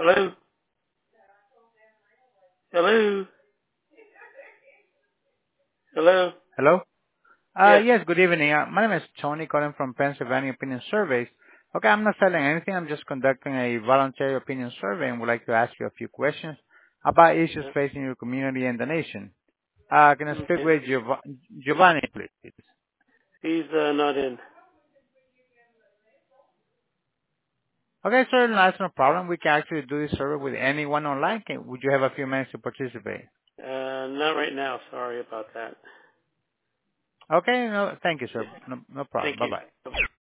Hello? Hello? Hello? Hello? Yes. Yes, good evening. My name is Tony, calling from Pennsylvania Opinion Surveys. Okay, I'm not selling anything. I'm just conducting a voluntary opinion survey and would like to ask you a few questions about issues Yeah. facing your community and the nation. Can I speak Okay. with Giovanni, please? He's not in. Okay, sir, that's no problem. We can actually do this survey with anyone online. Would you have a few minutes to participate? Not right now. Sorry about that. Okay, no, thank you, sir. No Thank problem. you. Bye-bye. Bye-bye.